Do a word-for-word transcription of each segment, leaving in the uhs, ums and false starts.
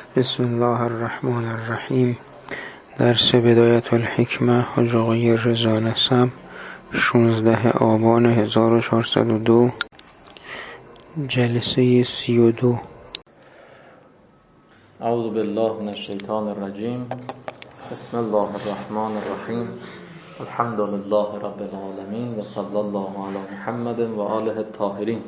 بسم الله الرحمن الرحیم. درس بدایت الحکمه حاج آقای رضا نسب، شانزده آبان هزار و چهارصد و دو، جلسه سی و دو. اعوذ بالله من الشیطان الرجیم. بسم الله الرحمن الرحیم. الحمد لله رب العالمین و صلی الله علی محمد و آله الطاهرین.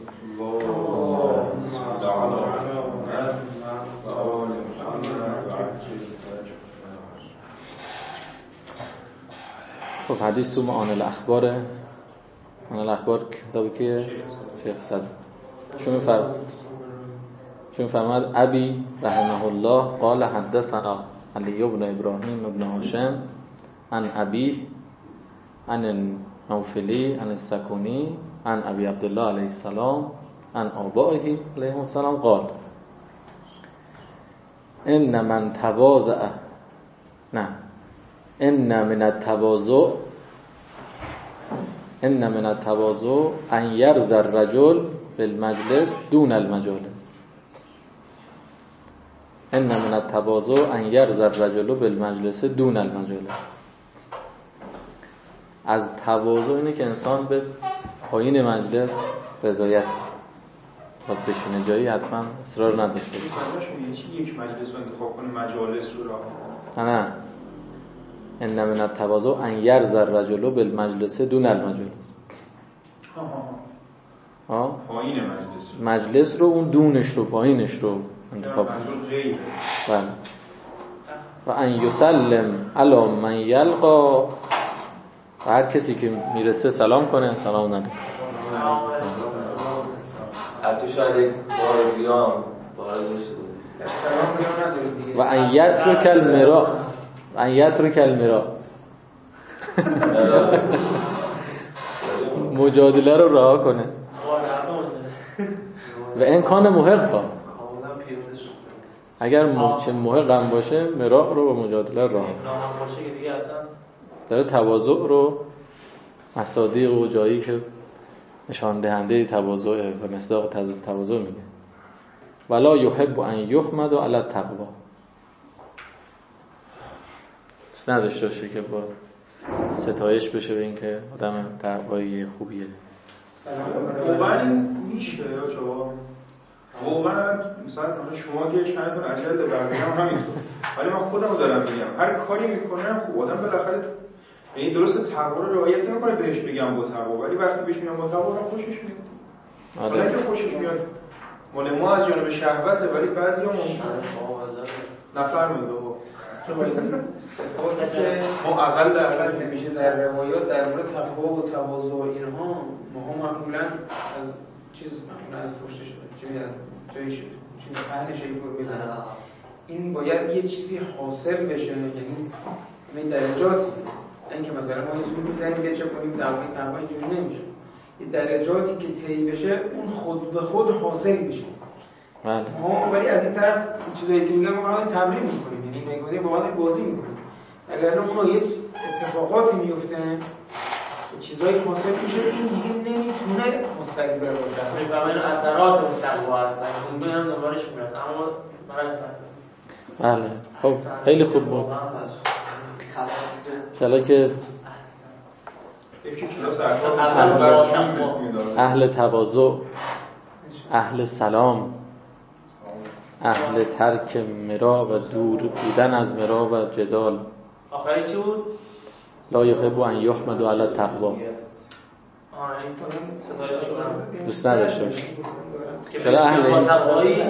خب حدیث تو معانی الاخباره. معانی الاخبار کتابی که شیخ صدر چون فرمود چون فرمود ابی رحمه الله قال حدثنا علی بن ابراهیم بن هاشم عن ابیه عن النوفلی عن السکونی عن ابی عبدالله علیه السلام عن آبائه علیه السلام قال ان من تواضع نه ان من التواضع ان من التواضع ان يرضى الرجل بالمجلس دون المجالس. ان من التواضع ان يرضى الرجل بالمجلس دون المجالس. از تواضع اینه که انسان به پایین مجلس رضایت کنه، باید بشینه جایی حتما اصرار نداشته باشه. یعنی چی یک مجلس رو انتخاب کنه، مجالس رو راه نه نه ان من التواضع ان يرضى الرجل بالمجلس دون المجالس. ها پایین مجلس مجلس رو اون دونش رو پایینش رو انتخاب کنه. بله. و ان یسلم علی من یلقا، و هر کسی که میرسه سلام کنه سلام نده. حتی شاید یک بار بیام وارد بشه و ان یترک المرا و ان یترک المرا مجادله رو رها کنه. و این کان محقا، اگر محق هم باشه مرا رو با مجادله رها داره. تواضع رو مصادیق و جایی که نشان دهنده تواضع و مصداق تواضع میگه. ولا یحب ان یحمد علی التقوا، نداشته باشه که با ستایش بشه به این که آدم تقوایی خوبیه. واقعا میشه یا شما واقعا مثلا شما که چند تا عجل برمیام همینطور، ولی من خودمو دارم میگم هر کاری میکنم خب آدم بالاخره یعنی درست تقوا رو رعایت نمیکنه بهش بگم با تقوا، ولی وقتی بهش میگم با تقوا رو خوشش میاد. حالا که خوشش میاد مال ما از جانب شهوته، ولی بعضیا ممکنه نفرمایید صفاتی که ما اقل اقل نمیشه در روایات در مورد تقوا و تواضع و اینها ما معمولا از چیز معمولا از پشت شده چی میاد جایی شده چیز پهن شیء رو میزنه. این باید یه چیزی حاصل بشه، یعنی این درجاتی، اینکه مثلا ما یه سوال میزنیم یه چه کنیم دعوای تقوا اینجوری نمیشه. این درجاتی که طی بشه اون خود به خود حاصل میشه. بله. ما ولی از این طرف چیزایی که میگم ما الان تمرین میکنیم، یعنی میگم با هم بازی میکنیم. اگر اون یه اتفاقاتی میفته چیزایی حاصل میشه این دیگه نمیتونه مستقیم باشه. و من اثرات اون تقوا هستن اون هم دنبالش میرن، اما مرض بله. خب خیلی خوب بود. چلا که اهل تواضع، اهل سلام، اهل ترک مرا و دور بودن از مرا و جدال. آخرش چی بود؟ لا یحب ان یحمد علی التقوا. آه این ستایش شدن دوست نداشته باشه. چرا اهل تقوایی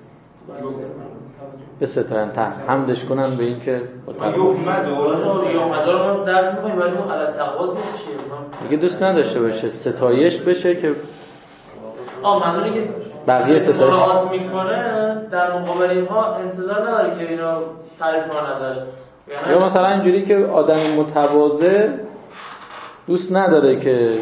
به ستاین تن حمدش کنن به این که با تقوا یحمد و یحمد رو ما درک می‌کنیم، ولی اون علی التقوا میشه دیگه دوست نداشته باشه، ستایش بشه که آه منظوری که بقیه ستایش مراعات میکنه در مقابل اینها انتظار نداره که اینا تعریف کنن ازش. یا مثلا اینجوری که آدم متواضع دوست نداره که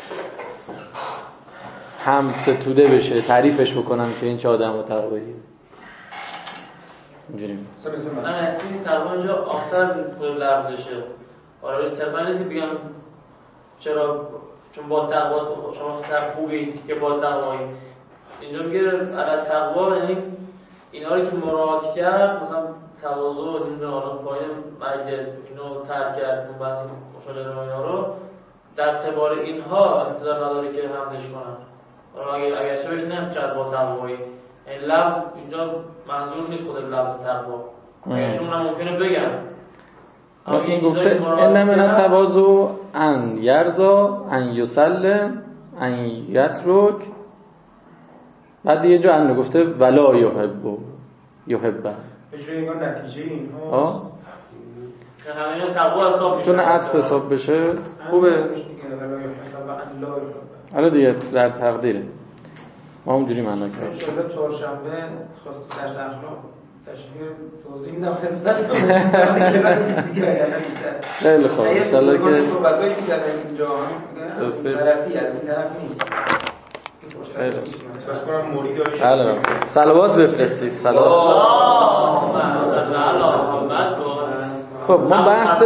هم ستوده بشه، تعریفش بکنن که این چه آدم متقویه. اینجوری مثلا من اصلا این تقوا اینجا آفتر لفظشه. آره صرفا نیست بگم چرا چون با تقوا شما خطر خوبی که با تقوایی. اینجا میگه علی تقوا یعنی اینا رو که مراعات کرد، مثلا تواضع و این حالا پایین مجلس اینو ترک کرد، اون بحث مشاجره و اینا رو در قبال اینها انتظار نداره که حملش کنن. حالا اگر اگر چه بهش نمی‌چرد با تقوایی، این لفظ اینجا منظور نیست خود لفظ تقوا، اگرشون هم ممکنه بگن اما این گفته ان من التواضع ان یرضا ان یسلم ان یترک، بعد یه جا ان گفته ولا یحب یحب اجرای انگار نتیجه اینها که همین تقوا حساب میشه، چون عطف حساب بشه خوبه. حالا دیگه در تقدیره ما اونجوری معنا کردیم. ان شاء الله چهارشنبه خواست درس اخلاق تشریح توضیح میدم خدمت خیلی خوب ان شاء الله که صحبتایی که کردن اینجا طرفی از این طرف نیست. خیلی احساس کنم موری داره. بله صلوات بفرستید. صلوات. خب ما بحث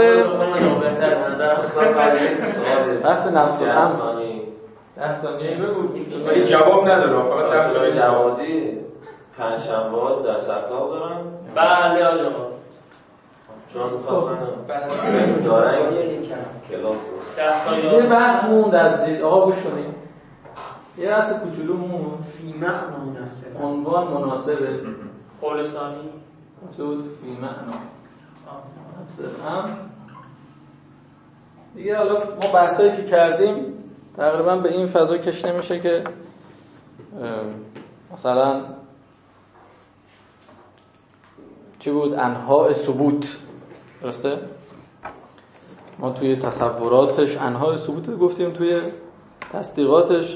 بحث نفس الامر ده ثانیه بگو. ولی جواب نداره، فقط ده ثانیه جوادی پنج شنبه در اخلاق دارن. بله آقا، چون خواستن دارن کلاس رو یه بحث موند از دید. آقا گوش کنید، یه بحث کوچولو موند فی معنا نفسه، عنوان مناسبه قول ثانی حدود فی معنا نفسه هم دیگه. حالا ما بحثایی که کردیم تقریبا به این فضا کش نمیشه که مثلا چی بود انواع ثبوت، درسته؟ ما توی تصوراتش انواع ثبوت گفتیم، توی تصدیقاتش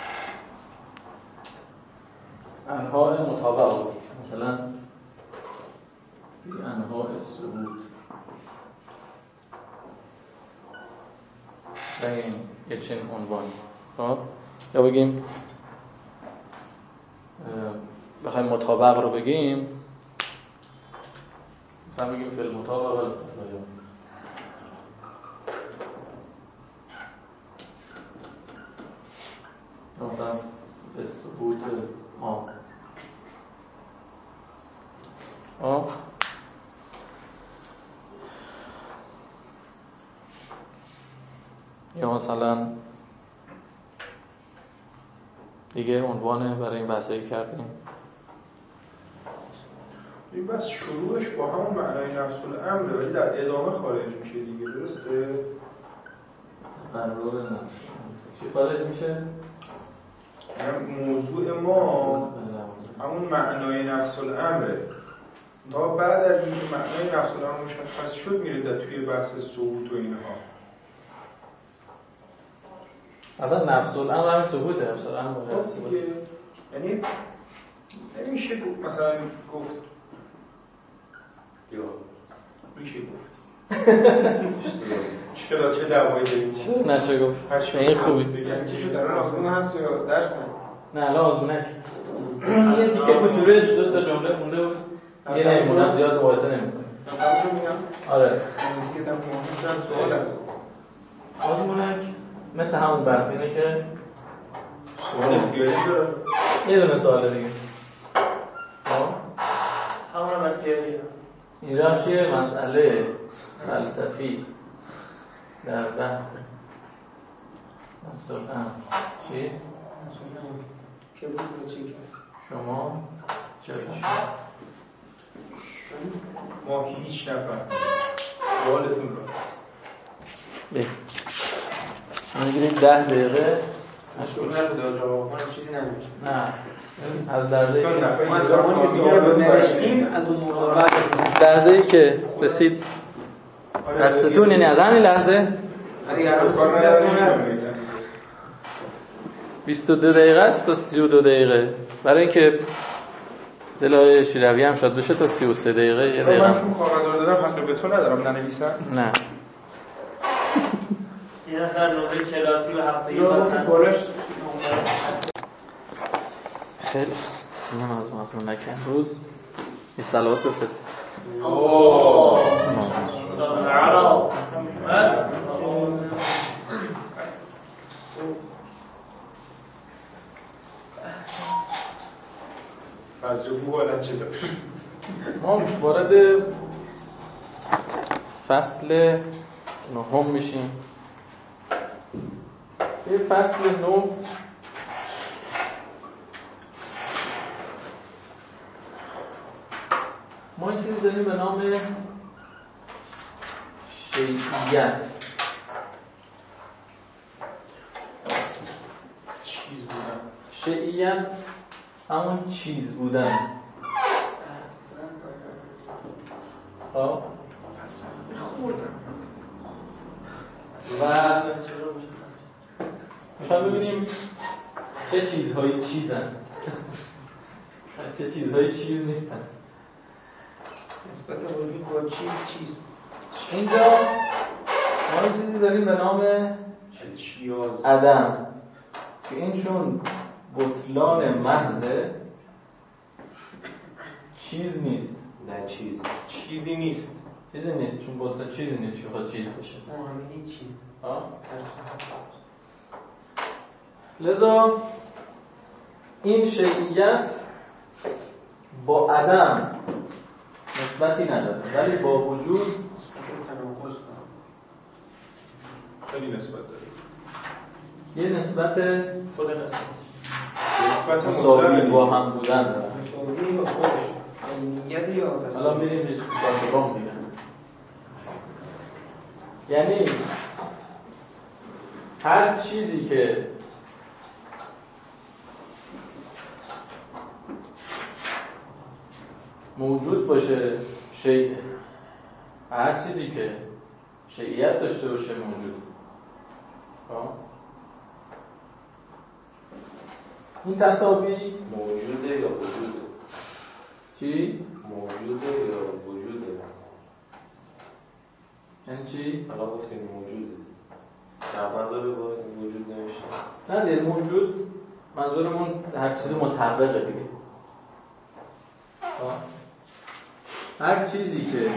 انواع مطابقت، مثلا انواع ثبوت بگیم یه چنین عنوانی. خب یا بگیم بخوایم مطابق رو بگیم، مثلا بگیم فی المطابق والقضایا، مثلا به ثبوت ها ها یا مثلا دیگه عنوانه برای این بحثایی کردیم. این بس شروعش با همون معنای نفس الامر ولی در ادامه خارج میشه دیگه، درسته؟ قرار نفس چی خارج میشه؟ یعنی موضوع ما همون معنای نفس الامره، تا بعد از اینکه معنای نفس الامر مشخص شد میره در توی بحث ثبوت و اینها. اصلا نفس الامر همین ثبوته. نفس الامر یعنی نمیشه گفت مثلا گفت یا میشه گفت چرا چه دعوایی داریم؟ چرا نشه گفت؟ این خوبی. یعنی چی شد؟ در آزمون هست یا درس هست؟ نه الان آزمونه یه تیکه کوچولوی دو تا جمله مونده بود، یه نمیمونم زیاد مقایسه نمی‌کنم. تماشا میگم؟ آره دیگه تمام چند سوال هست. آزمونک مثل همون بحث اینه که سوال اختیاری داره. یه دونه سوال دیگه همون اختیاریه. اینجا چیه؟ مسئله فلسفی در بحث نفس الامر چیست؟ که بود و چی کرد؟ شما چه باشید؟ ما هیچ نفهم سوالتون رو بله میگیرید ده دقیقه مشغول نشده جواب من چیزی نمیشه. نه از درزه‌ای که ما زمانی که سوال رو نوشتیم از اون موقع بعد لحظه‌ای که رسید دستتون، یعنی از همین لحظه بیست و دو دقیقه است تا سی و دو دقیقه، برای اینکه دلای شیروی هم شاد بشه تا سی و سه دقیقه یه دقیقه. من چون کاغذ رو دادم حق به تو ندارم ننویسم؟ نه یه نفر نوبل کلاسی و هفتگی یا بعد که هست. بالش خیلی من از مازمون نکن روز یه صلوات بفرستیم. اوه سبحان فضل بو حالت شده. ما وارد فصل نهم میشیم. این فصل نهم ما این چیزی داریم به نام شیعیت. چیز بودن. شیعیت همون چیز بودن. خب و میخوام ببینیم چه چیزهایی چیزن، چه چیزهایی چیز نیستن. نسبت وجود با چیز چیست؟ اینجا ما این چیزی داریم به نام چیاز عدم که این چون بطلان محضه چیز نیست. نه چیز چیزی نیست. چیزی نیست چون بطلان چیزی نیست که خود چیز بشه. همین چیز. ها؟ لذا این شیعیت با عدم نسبتی نداره ولی با وجود تناقض خیلی نسبت داره. یه نسبت خود نسبت نسبت مساوی مطلقی با هم بودن داره. مساوی با خودش نیت یا حالا تصاوی. میریم یه باشبام میگن یعنی هر چیزی که موجود باشه شیء، هر چیزی که شیعیت داشته باشه موجود. این تساوی موجوده یا وجوده؟ چی؟ موجوده یا وجوده؟ یعنی چی؟ حالا گفتیم موجوده شعبان داره با وجود نمیشه؟ نه دیگه موجود منظورمون هر چیز مطبقه دیگه. هر چیزی که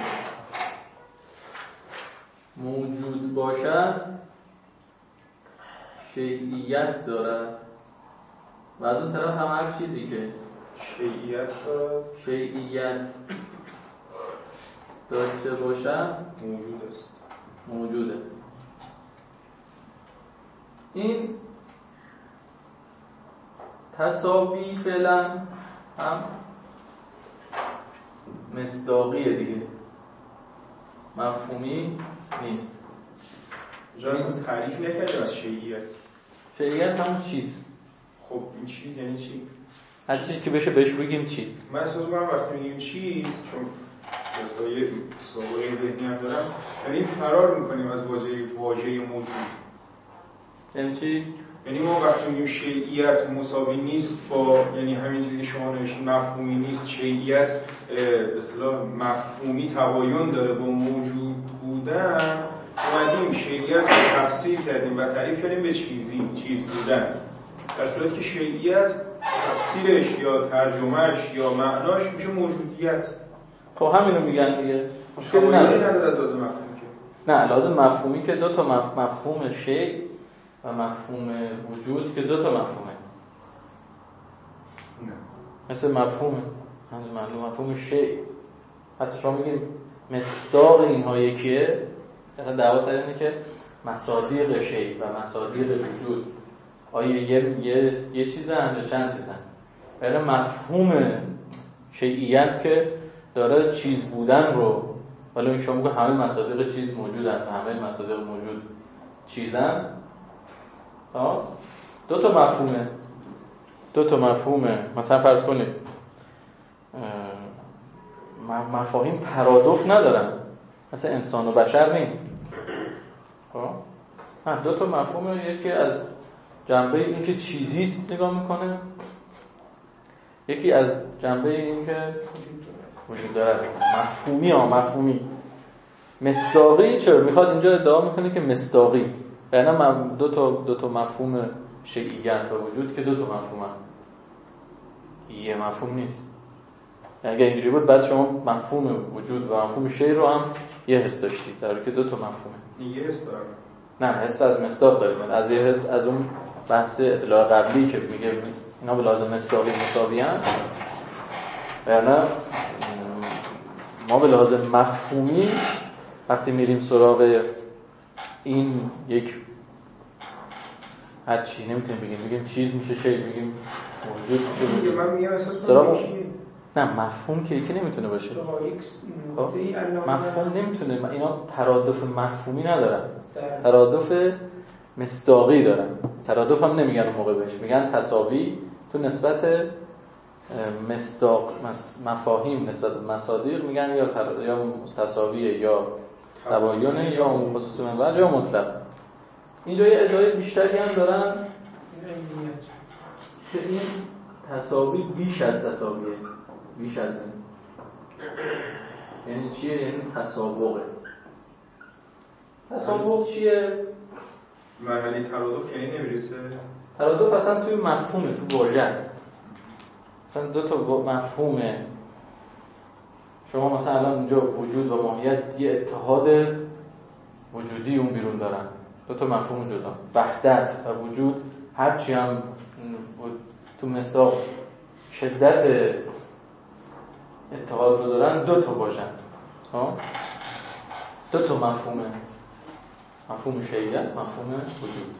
موجود باشد شیعیت دارد و از اون طرف هم هر چیزی که شیعیت داره شیعیت داشته باشد موجود است. موجود است. این تساوی فعلا هم مصداقیه دیگه، مفهومی نیست. اینجا اصلا تعریف نکرده از شیعیت. شیعیت همون چیز. خب این چیز یعنی چی؟ هر چیزی که بشه بهش بگیم چیز. من احساس می‌کنم وقتی میگیم چیز، چون مثلا یه سابقه ذهنی هم دارم، یعنی فرار میکنیم از واژه واژه موجود. یعنی چی؟ یعنی ما وقتی میگیم شیعیت مساوی نیست با، یعنی همین چیزی که شما نوشتید مفهومی نیست، شیعیت به اصطلاح مفهومی تباین داره با موجود بودن، اومدیم شیعیت رو تفسیر کردیم و تعریف کردیم به چیزی، چیز بودن. در صورتی که شیعیت تفسیرش یا ترجمهش یا معناش میشه موجودیت. خب همینو میگن دیگه. مشکلی نداره. نداره از لازم مفهومی که. نه لازم مفهومی که دو تا مفهوم شیء و مفهوم وجود که دو تا مفهومه. نه. مثل مفهوم همین معلوم مفهوم شیء. حتی شما میگیم مصداق اینها یکیه. مثلا دعوا سر اینه که مصادیق شیء و مصادیق وجود آیا یه یه یه چیزن یا چند چیزن؟ برای مفهوم شیعیت که داره چیز بودن رو، ولی این شما میگه همه مصادیق چیز موجودن و همه مصادیق موجود چیزن. ها دو تا مفهومه، دو تا مفهومه. مثلا فرض کنید مفاهیم ترادف ندارن، مثلا انسان و بشر نیست. ها دو تا مفهومه، یکی از جنبه این که چیزیست نگاه میکنه، یکی از جنبه این که وجود داره. مفهومی ها مفهومی مصداقی چرا میخواد اینجا ادعا میکنه که مصداقی، یعنی دو تا دو تا مفهوم شیعیت و وجود که دو تا مفهومه، یه مفهوم نیست. اگه اینجوری بود بعد شما مفهوم وجود و مفهوم شیع رو هم یه حس داشتید، در حالی که دو تا مفهومه. یه حس داره. نه حس از مصداق داریم، از یه حس از اون بحث اطلاع قبلی که میگه اینا به لازم مصداقی مساوی ان، یعنی ما به لحاظ مفهومی وقتی میریم سراغ این یک هر چی نمیتونیم بگیم بگیم چیز میشه شی، بگیم موجود میشه. من میگم اساس سراغ نه مفهوم که یکی نمیتونه باشه. خب مفهوم نمیتونه، اینا ترادف مفهومی ندارن، ترادف مصداقی دارن. ترادف هم نمیگن اون موقع بهش، میگن تساوی تو نسبت مصداق مفاهیم نسبت به مصادیق میگن یا تر... یا تساویه یا تباینه یا خصوص منبع یا مطلق. اینجا یه ادعای بیشتری هم دارن که این تساوی بیش از تساویه، بیش از این. یعنی چیه؟ یعنی تسابقه. تسابق چیه؟ مرحله ترادف یعنی نمیرسه. ترادف اصلا توی مفهومه، تو واژه است. مثلا دو تا مفهومه. شما مثلا الان اینجا وجود و ماهیت یه اتحاد وجودی اون بیرون دارن، دو تا مفهوم جدا. وحدت و وجود هرچی هم تو مصداق شدت اتحاد رو دارن، دو تا باشن. ها دو تا مفهومه، مفهوم شیعیت، مفهوم وجود.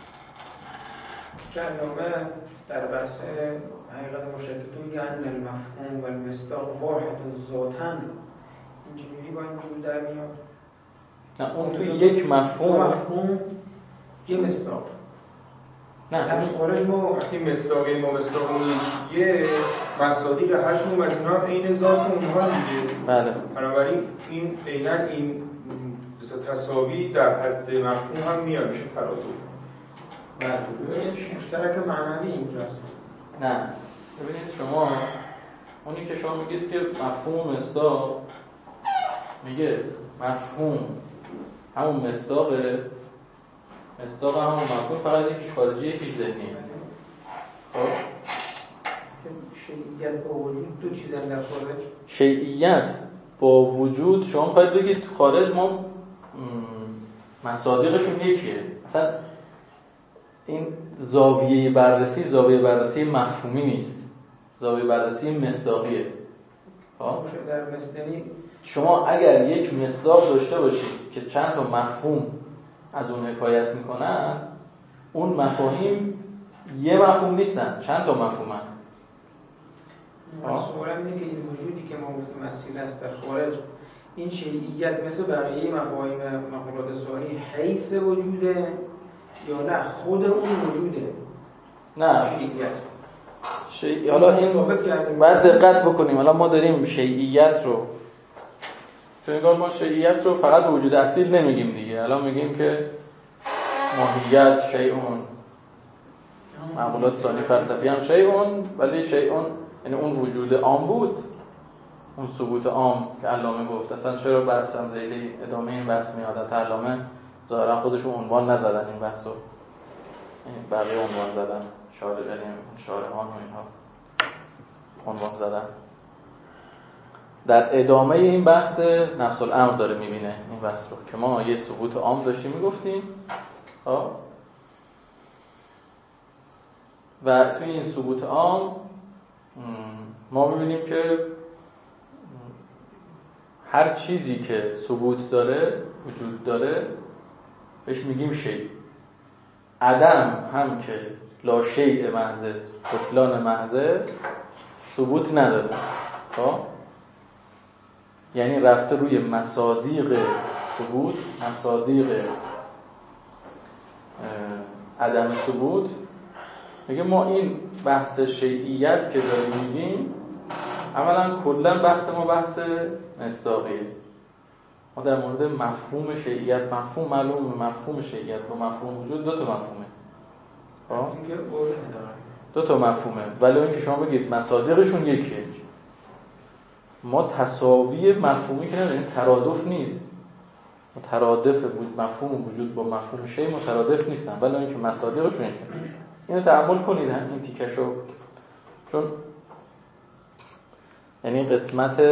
که علامه در بحث حقیقت مشککتون میگن المفهوم و المصداق واحد ذاتن، اینجوری با این جور در میاد. نه اون تو یک مفهوم مفهوم یه مصداق. نه همین خارج ما وقتی مصداقی ما مصداق اون یه مصادیق هر کدوم از اینا عین ذات اونها دیگه. بله. بنابراین این عیناً این تساوی در حد مفهوم هم میاد، میشه ترادف. بله. مشترک معنوی اینجاست. نه ببینید شما اونی که شما میگید که مفهوم مصداق، میگه مفهوم همون مصداقه، مصداق همون مفهوم، فقط یکیش خارجی یکیش ذهنیه. خب شیعیت با وجود دو چیزن در خارج. شیعیت با وجود شما باید بگید خارج ما مصادیقشون یکیه. مثلا این زاویه بررسی زاویه بررسی مفهومی نیست، زاویه بررسی مصداقیه. ها در مصداقی شما اگر یک مصداق داشته باشید که چند تا مفهوم از اون حکایت میکنن، اون مفاهیم یه مفهوم نیستن، چند تا مفهومن. سوالم اینه که این وجودی که ما گفتیم اصیل است در خارج، این شیعیت مثل بقیه مفاهیم مقولات ثانی حیث وجوده یا نه خود اون وجوده؟ نه شیعیت شیعی... حالا این باید دقت بکنیم. حالا ما داریم شیعیت رو، چون انگار ما شیعیت رو فقط به وجود اصیل نمیگیم دیگه. الان میگیم که ماهیت شیعون، معقولات ثانی فلسفی هم شیعون، ولی شیعون یعنی اون وجود عام بود، اون ثبوت عام که علامه گفت. اصلا چرا بحث هم زیلی ادامه این بحث میاد؟ علامه ظاهرا خودشون عنوان نزدن این بحثو، این بقیه عنوان زدن، شارع یعنی شارعان و اینها عنوان زدن. در ادامه این بحث نفس الامر داره میبینه این بحث رو که ما یه ثبوت عام داشتیم میگفتیم و توی این ثبوت عام ما میبینیم که هر چیزی که ثبوت داره، وجود داره، بهش میگیم شیء. عدم هم که لا شیء محض، بطلان محض، ثبوت نداره. خب یعنی رفته روی مصادیق ثبوت، مصادیق عدم ثبوت. میگه ما این بحث شیعیت که داریم میگیم، اولا کلا بحث ما بحث مصداقیه. ما در مورد مفهوم شیعیت، مفهوم معلوم مفهوم شیعیت و مفهوم وجود دو تا مفهومه. ها دو تا مفهومه، ولی اون که شما بگید مصادیقشون یکیه. ما تساوی مفهومی که نداریم، ترادف نیست. مترادف بود مفهوم وجود با مفهوم شیء مترادف نیستن، ولی اون که مصادیقشون یکیه. اینو تأمل کنید این تیکشو، چون یعنی قسمت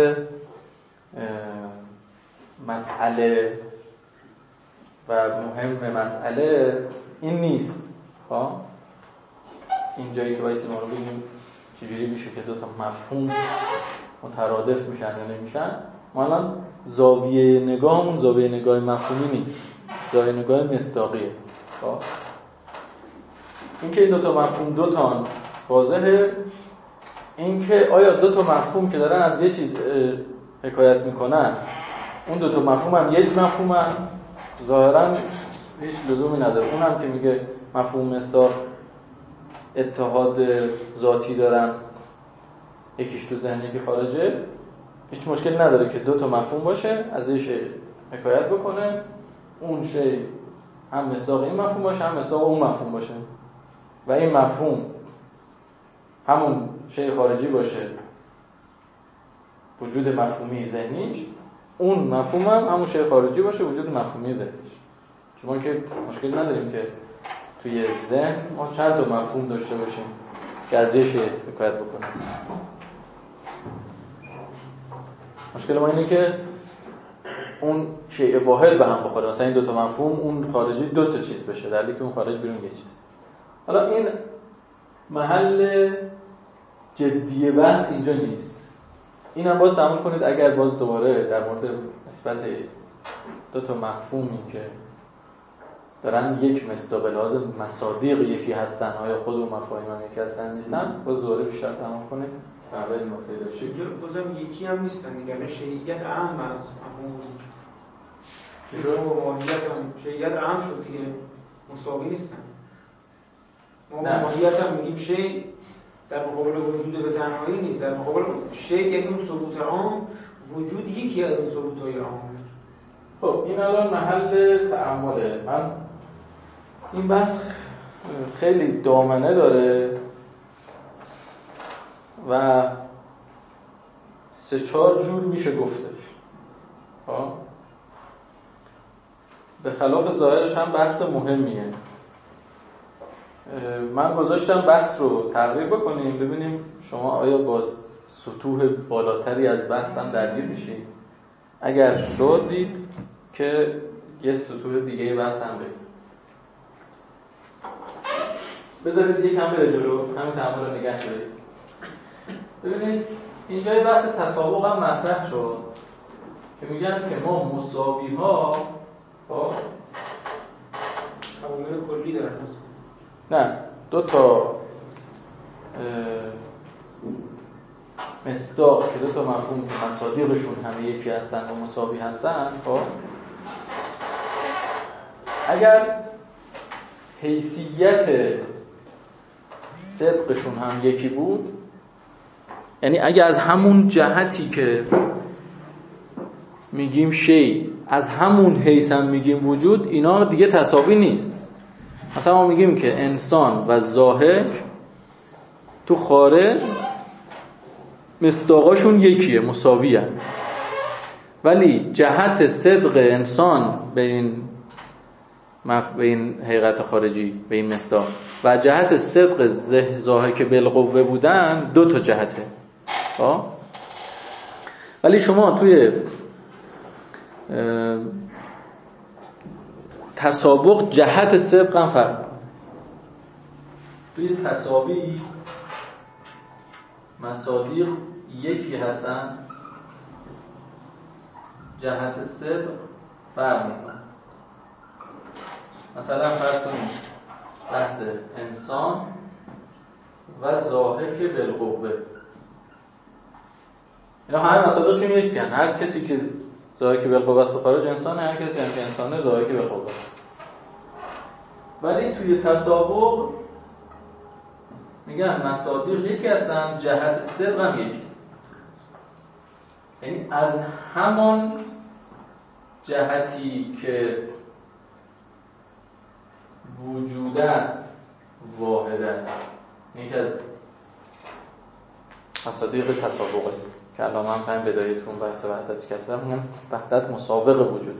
مسئله و مهم مسئله این نیست. ها این جایی که وایسی ما رو بگیم چجوری میشه که دو تا مفهوم مترادف میشن یا نمیشن. ما الان زاویه نگاهمون زاویه نگاه مفهومی نیست، زاویه نگاه مصداقیه. خب اینکه این دو تا مفهوم دو تا واضحه، اینکه آیا دو تا مفهوم که دارن از یه چیز حکایت میکنن اون دو تا مفهوم هم یک مفهومن، ظاهرا هیچ لزومی نداره. اون هم که میگه مفهوم مصداق اتحاد ذاتی دارن، یکیش تو ذهن یکی خارجه، هیچ مشکل نداره که دو تا مفهوم باشه از یه شی حکایت بکنه، اون شی هم مصداق این مفهوم باشه هم مصداق اون مفهوم باشه و این مفهوم همون شی خارجی باشه وجود مفهومی ذهنیش، اون مفهوم هم همون شی خارجی باشه وجود مفهومی ذهنیش. شما که مشکل نداریم که توی ذهن ما چند تا مفهوم داشته باشیم که از یه شی حکایت بکنیم. مشکل ما اینه که اون شیء واحد به هم بخوره، مثلا این دو تا مفهوم اون خارجی دو تا چیز بشه در حالی که اون خارج بیرون یه چیز. حالا این محل جدی بحث اینجا نیست. این هم باز تأمل کنید اگر باز دوباره در مورد نسبت دو تا مفهومی که دارن یک مصداق لازم مصادیق یکی هستن، آیا خود اون مفاهیم هم یکی هستن نیستن، باز دوباره بیشتر تمام کنید و به این نکته داشتید. اینجا بازم یکی هم نیستن دیگه، یعنی شیعیت اهم است مفهوم وجود شد. چرا با ماهیت هم شیعیت اهم شد دیگه، مساوی نیستن. ما با ماهیت هم میگیم شیء در مقابل وجود به تنهایی نیست، در مقابل شیء یعنی اون ثبوت عام، وجود یکی از این ثبوت‌های عام. خب این الان محل تأمله. من این بحث خیلی دامنه داره و سه چهار جور میشه گفتش. خب به خلاف ظاهرش هم بحث مهمیه. من گذاشتم بحث رو تقریر بکنیم ببینیم شما آیا باز سطوح بالاتری از بحث هم درگیر میشید. اگر شدید که یه سطوح دیگه بحث هم بگید. بذارید یک هم بره جلو، همین تعامل رو نگه دارید. ببینید اینجا یه بحث تسابق هم مطرح شد که میگن که ما مساوی ها با عوامل کلی دارن. نه دو تا مصداق که دو تا مفهوم که مصادیقشون همه یکی هستن و مساوی هستن، خب اگر حیثیت صدقشون هم یکی بود، یعنی اگر از همون جهتی که میگیم شی از همون حیث هم میگیم وجود، اینا دیگه تساوی نیست. مثلا ما میگیم که انسان و ضاحک تو خارج مصداقاشون یکیه، مساویه، ولی جهت صدق انسان به این مف... به این حقیقت خارجی، به این مصداق، و جهت صدق ضاحک بالقوه بودن دو تا جهته. آه؟ ولی شما توی تسابق جهت صدق هم فرق کنه. توی تساوی مصادیق یکی هستن، جهت صدق فرق میکنه. مثلا فرض کنید بحث انسان و ضاحک بالقوه، اینا همه مصادیق چون یکی هستن. هر کسی که ضاحک بالقوه است خارج انسانه، هر کسی هم که انسانه ضاحک بالقوه است. ولی توی تسابق میگن مصادیق یکی هستن، جهت صدق هم یکیست. یعنی از همان جهتی که وجود است واحد است. یکی از مصادیق تسابقه که الان من فهم بدایتون بحث وحدت کسرم میگم وحدت مسابق وجود.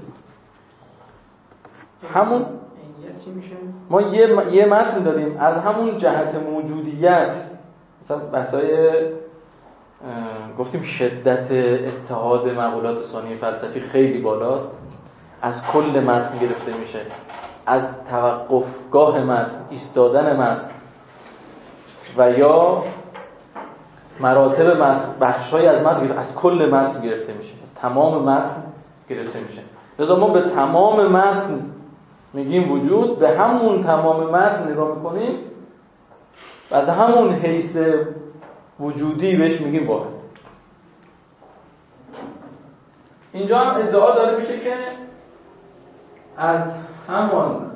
همون چی میشه؟ ما یه یه متن داریم از همون جهت موجودیت، مثلا بحثای گفتیم شدت اتحاد مقولات ثانی فلسفی خیلی بالاست، از کل متن گرفته میشه، از توقفگاه متن، ایستادن متن و یا مراتب متن، بخش‌های از متن از کل متن گرفته میشه، از تمام متن گرفته میشه. لذا ما به تمام متن میگیم وجود، به همون تمام متن نگاه میکنیم و از همون حیث وجودی بهش میگیم واحد. اینجا هم ادعا داره میشه که از همون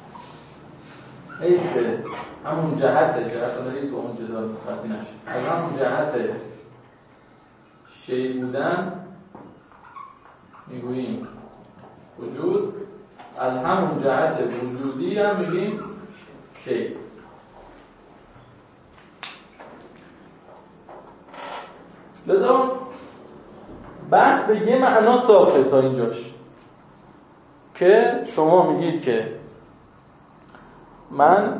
حیث همون جهت جهت اون حیث و اون جدا خاطی نشه، از همون جهت شی بودن میگوییم وجود، از همون جهت وجودی هم میگیم شی. لذا بحث به یه معنا صافه تا اینجاش که شما میگید که من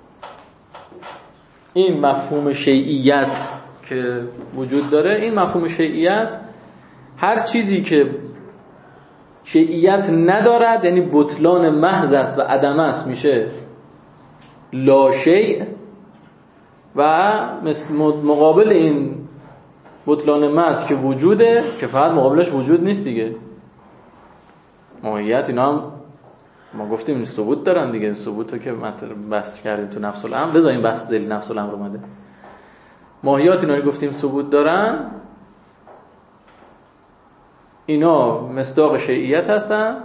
این مفهوم شیعیت که وجود داره، این مفهوم شیعیت هر چیزی که شیعیت ندارد یعنی بطلان محض است و عدم است میشه لا شیء، و مثل مقابل این بطلان محض که وجوده که فقط مقابلش وجود نیست دیگه، ماهیت اینا هم ما گفتیم ثبوت دارن دیگه، ثبوت رو که مطلب بحث کردیم تو نفس الامر، لذا این بحث دلیل نفس الامر اومده. ماهیات اینا رو گفتیم ثبوت دارن، اینا مصداق شیعیت هستن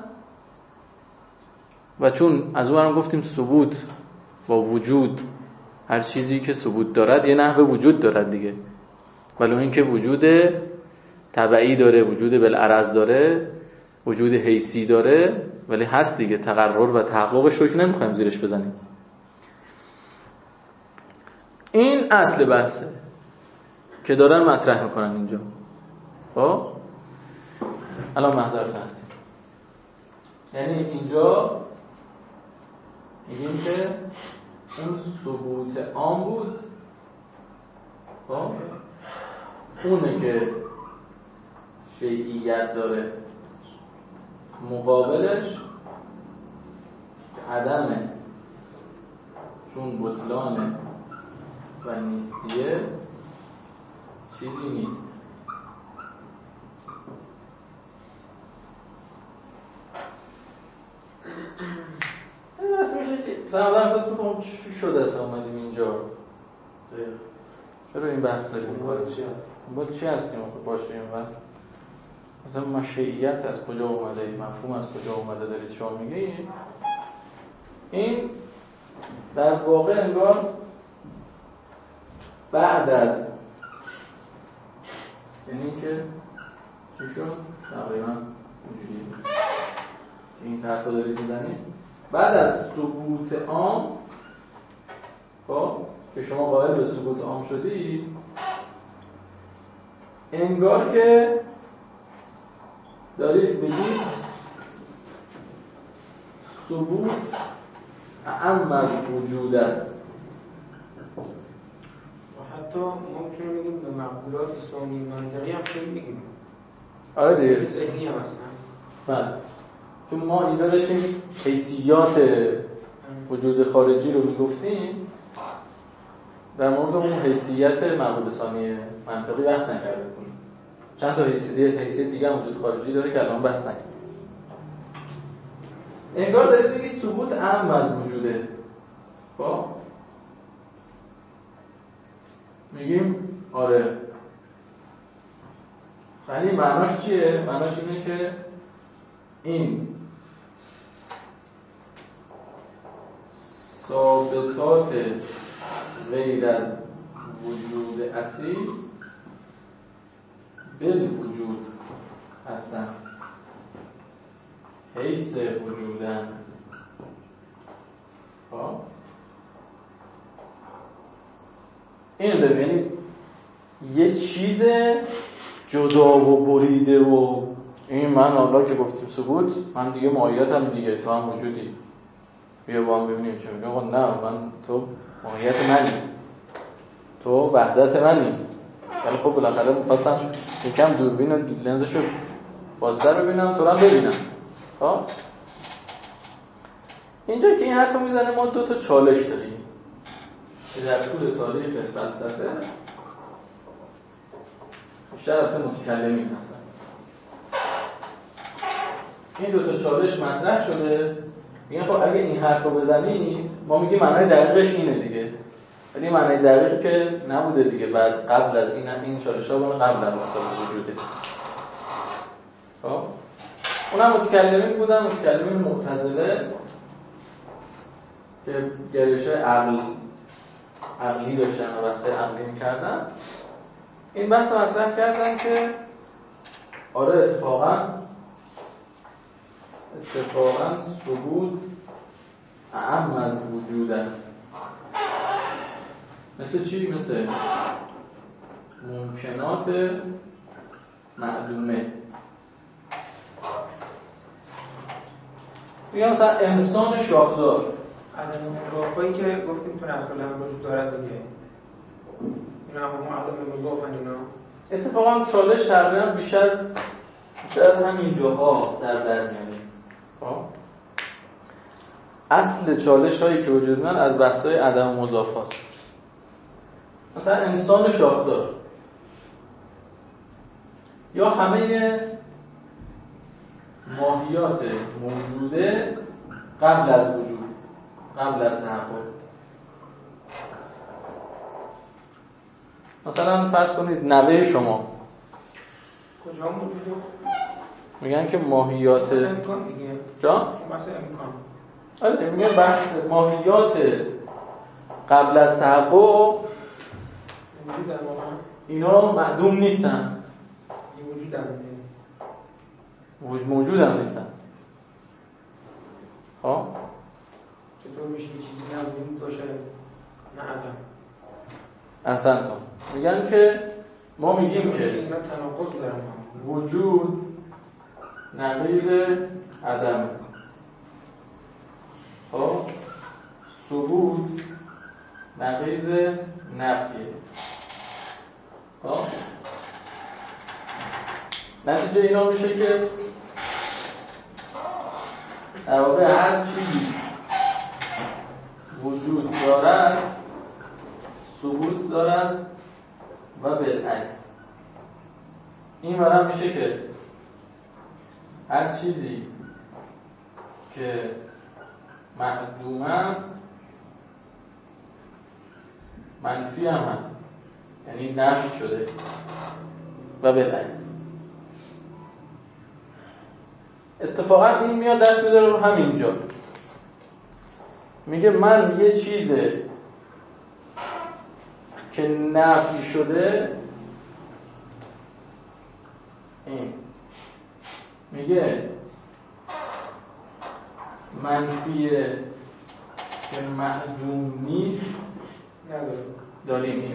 و چون از اون هم گفتیم ثبوت با وجود، هر چیزی که ثبوت دارد یه نحوه وجود دارد دیگه، ولی این که وجود تبعی داره، وجود بالعرض داره، وجود حیثی داره، ولی هست دیگه، تقرر و تحققش رو که نمیخوایم زیرش بزنیم. این اصل بحثه که دارن مطرح میکنن اینجا. خب الان محضر هستیم، یعنی اینجا میگیم که اون ثبوت عام بود، خب اونه که شیعیت داره، مقابلش عدمه چون بطلانه و نیستیه چیزی نیست. فرمودم احساس میکنم چی شده اصلا اومدیم اینجا، چرا این بحث داریم میکنیم، چی هست؟ باید چی هستیم باشه این بحث؟ مثلا مشیعیت از کجا اومده، مفهوم از کجا اومده دارید شما میگید؟ این در واقع انگار بعد از یعنی که چی شد؟ تقریبا اینجوری که این طرف رو دارید میزنید، بعد از ثبوت عام، خب که شما قائل به ثبوت عام شدید، انگار که دارید بگید ثبوت اعم از وجود است. و حتی ممکنه بگیم به معقولات ثانی منطقی هم خیلی بگیم. آره دیگه ذهنی هم هستن. بله، چون ما اینا داشتیم حیثیات وجود خارجی رو میگفتیم، در مورد اون حیثیت معقول ثانی منطقی بحث نکردیم. چند تا حیثیت حیثیت دیگه هم وجود خارجی داره که الان بحث نکنیم. انگار دارید بگید ثبوت اعم از وجوده. خب میگیم آره، یعنی معناش چیه؟ معناش اینه که این ثابتات غیر از وجود اصیل بالوجود هستن، حیث وجودن. خب این ببین، یعنی یه چیز جدا و بریده و این من حالا که گفتیم ثبوت، من دیگه ماهیتم دیگه، تو هم وجودی، بیا با هم ببینیم چه میگه. آقا نه، من تو ماهیت منی، تو وحدت منی، ولی خب بالاخره می‌خواستم یکم دوربین لنزشو بازتر ببینم، تو رو هم ببینم. خب اینجا که این حرفو میزنه، ما دو تا چالش داریم که در طول تاریخ فلسفه بیشتر رفته متکلمین هستن. این دو تا چالش مطرح شده، میگن خب اگه این حرف رو بزنید ما میگیم معنای دقیقش اینه دیگه، ولی معنای دقیق که نبوده دیگه. بعد قبل از این این چالش‌ها بود قبل از مثلا وجوده. خب اونم متکلمین بودن، متکلمین معتزله که گرایش‌های عقل عقلی داشتن و بحث‌های عقلی می‌کردن. این بحث مطرح کردن که آره اتفاقاً اتفاقاً ثبوت اعم از وجود است. مثل چی؟ مثل ممکنات معلومه. میگم مثلا انسان شاخدار، عدم مضافایی که گفتیم تو نفس الامر وجود دارد دیگه، اینا هم عدم مضافن. اینا اتفاقا چالش تقریبا بیش از بیش از همین جاها سر در میاره. خب اصل چالش هایی که وجود دارن از بحث های عدم مضاف هاست. مثلا انسان شاخدار یا همه ماهیات موجوده قبل از وجود، قبل از تحول. مثلا فرض کنید نوه شما کجا موجوده؟ میگن که ماهیات مثلا امکان دیگه جا؟ مثلا امکان آره میگن بحث ماهیات قبل از تحقق وجود واقعا اینا معدوم نیستن، وجود هم وجود موجود هم نیستن. ها چطور میشه یه چیزی نه وجود باشه نه عدم؟ اصلا تو میگن که ما میگیم که اینا تناقض دارن. وجود نقیض عدم، خب ثبوت نقیض نفیه. خب نتیجه اینا میشه که در واقع هر چیزی وجود دارد ثبوت دارد و بالعکس. این برام میشه که هر چیزی که معدوم است منفی هم هست، یعنی نفی شده و بالعکس. اتفاقا این میاد دست میذاره رو همینجا، میگه من یه چیزه که نفی شده، این میگه منفیه که معدوم نیست نداره داریم. اینه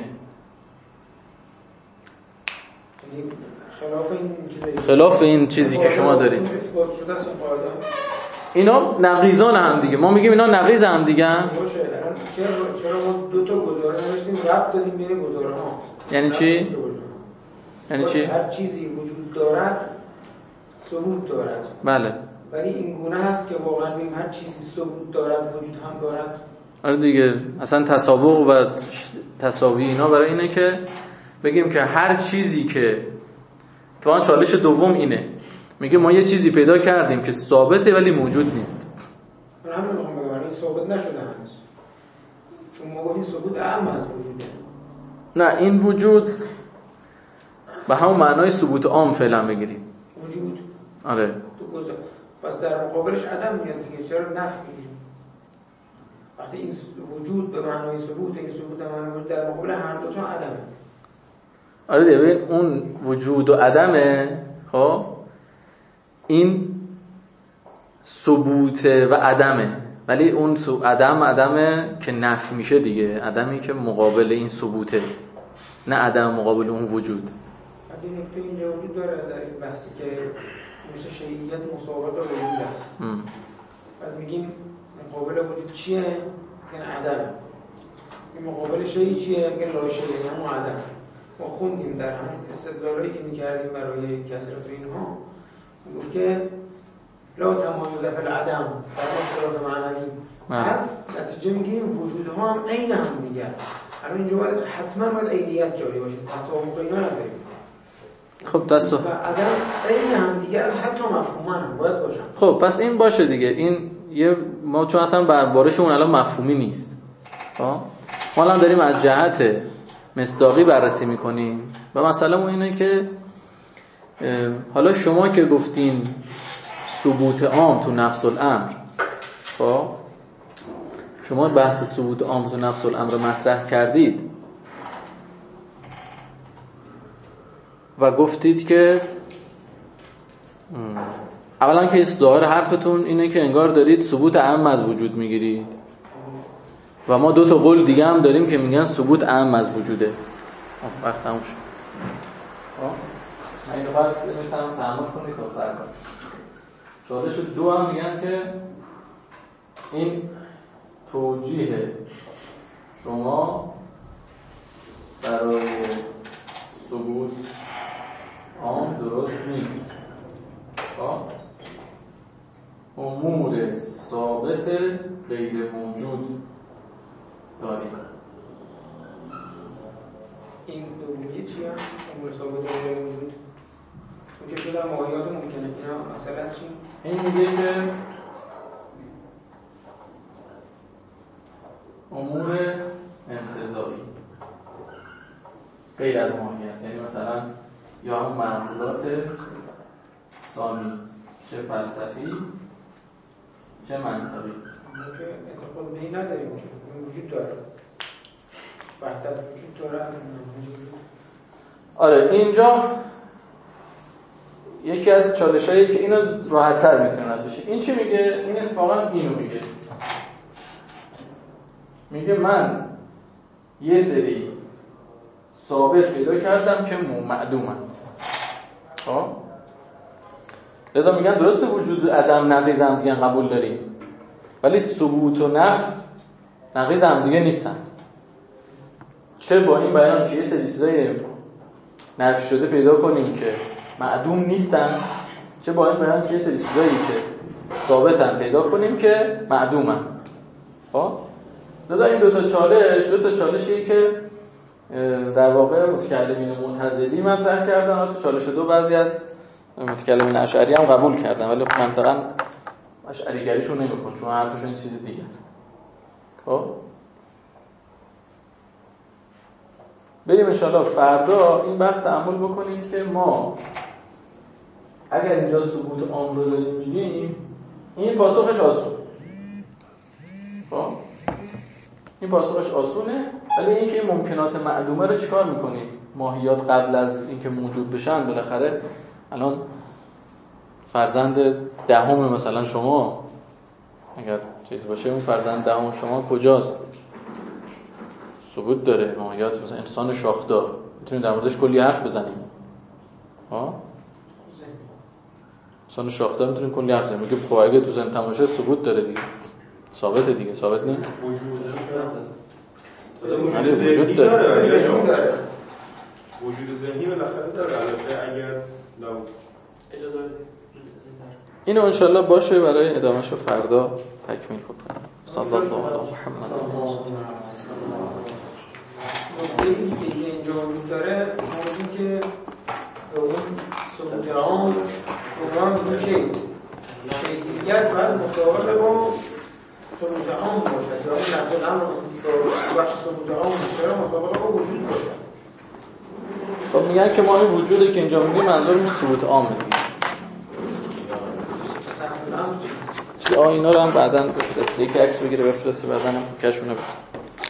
یعنی خلاف این چیزی خلاف این چیزی که شما دارید. اثبات شده است این قاعده. اینا نقیضان هم دیگه، ما میگیم اینا نقیض هم دیگه. باشه الان چرا چرا ما دو تا گزاره نوشتیم ربط دادیم بین گزاره ها؟ یعنی چی؟ یعنی چی؟ هر چیزی وجود دارد ثبوت دارد. بله. ولی این گونه هست که واقعا ببین هر چیزی ثبوت دارد وجود هم دارد. آره دیگه، اصلا تسابق و تساوی اینا برای اینه که بگیم که هر چیزی که تو چالش دوم اینه، میگه ما یه چیزی پیدا کردیم که ثابته ولی موجود نیست. من همین میخوام بگم این ثابت نشده هنوز، چون ما گفتیم ثبوت اعم از وجوده. نه این وجود به همون معنای ثبوت عام فعلا بگیریم. وجود آره تو گذار پس در مقابلش عدم میاد دیگه، چرا نفی میگیم؟ وقتی این وجود به معنای ثبوت، این ثبوت به معنای وجود، در مقابل هر دو تا عدمه. آره دیگه، ببین اون وجود و عدمه، خب این ثبوت و عدمه، ولی اون عدم عدمه که نفی میشه دیگه، عدمی که مقابل این ثبوته، نه عدم مقابل اون وجود. ولی نکته اینجا وجود داره در این بحثی که میشه شیعیت مساوات با وجود است. بعد میگیم مقابل وجود چیه؟ میگن عدم. این مقابل شیعی چیه؟ میگن لا شیعی، یعنی همون عدم. ما خوندیم در همون استدلالایی که میکردیم برای کسرت اینها، میگفت که لا تمایز فی العدم، در اختلاف معنوی. پس نتیجه میگیریم وجودها هم عین هم دیگر. الان اینجا باید حتما باید عینیت جاری باشه، تساوق اینا نداریم. خب دست و عدم عین هم دیگر حتی مفهومن هم باید باشن. خب پس این باشه دیگه. این یه ما چون اصلا بارشمون الان مفهومی نیست، ها ما الان داریم از جهت مصداقی بررسی میکنیم و مسئله اینه که حالا شما که گفتین ثبوت عام تو نفس الامر، خب شما بحث ثبوت عام تو نفس الامر رو مطرح کردید و گفتید که اولا که ظاهر حرفتون اینه که انگار دارید ثبوت عام از وجود میگیرید و ما دو تا قول دیگه هم داریم که میگن ثبوت عام از وجوده. وقت تموم شد. من اینو باید مثلا تعامل کنید تا فرق کنید. چالش دو هم میگن که این توجیه شما برای ثبوت عام درست نیست. امور ثابت غیر موجود داریم. این دومیه چیه؟ امور ثابت غیر موجود اون که شده ماهیات ممکنه. اینا مثلا چی؟ این میگه که امور انتزاعی غیر از ماهیت، یعنی مثلا یا هم معقولات ثانی، چه فلسفی چه منطقی. اما که اعتقاد به این نداریم که این وجود داره، وحدت وجود داره. آره اینجا یکی از چالشایی که اینو راحت‌تر میتونه رد بشه. این چی میگه؟ این اتفاقا اینو میگه. میگه من یه سری ثابت پیدا کردم که معدومن. خب لذا میگن درسته وجود عدم نقیض هم دیگه قبول داریم، ولی ثبوت و نفی نقیض هم دیگه نیستن. چه با این بیان که یه سری چیزای نفی شده پیدا کنیم که معدوم نیستن، چه با این بیان که یه سری چیزایی که ثابتن پیدا کنیم که معدومن. خب لذا این دو تا چالش دو تا چالشی که در واقع متکلمین معتزلی مطرح کردن. تو چالش دو بعضی از متکلمین اشعری هم قبول کردن، ولی خب منطقاً اشعری گریشون نمی‌کن چون حرفشون چیز دیگه است. خب بریم ان شاءالله فردا این بحث تأمل بکنید که ما اگر اینجا ثبوت عام رو داریم میگیم، این پاسخش آسون. خب این پاسخش آسونه، ولی اینکه این ممکنات معدومه رو چیکار میکنیم؟ ماهیات قبل از اینکه موجود بشن بالاخره الان فرزند دهم مثلا شما اگر چیزی باشه، اون فرزند دهم شما کجاست؟ ثبوت داره. ماهیات مثلا انسان شاخدار میتونیم در موردش کلی حرف بزنیم. ها انسان شاخدار میتونیم کلی حرف بزنیم. میگه خب اگه تو ذهن تماشه ثبوت داره دیگه، ثابته دیگه، ثابت نیست. وجود ذهنی داره. وجود ذهنی بالاخره داره. البته اگر لو اجازه اینو ان شاء الله باشه برای ادامهشو فردا تکمیل کنیم. صلی الله علی محمد. نکته دیگه که اینجا وجود داره موضوعی که اون ثبوت عام اون میشه شیء دیگر باید مطابق با ثبوت عام باشه. یا اون نفس الامر رو بخش ثبوت عام باشه مطابق با وجود باشه. خب میگن که ما این وجودی که اینجا میگیم منظورمون ثبوت عامه دیگه. آه اینا رو هم بعداً بفرسته، یک عکس بگیره بفرسته بعداً هم کشونه بفرسته.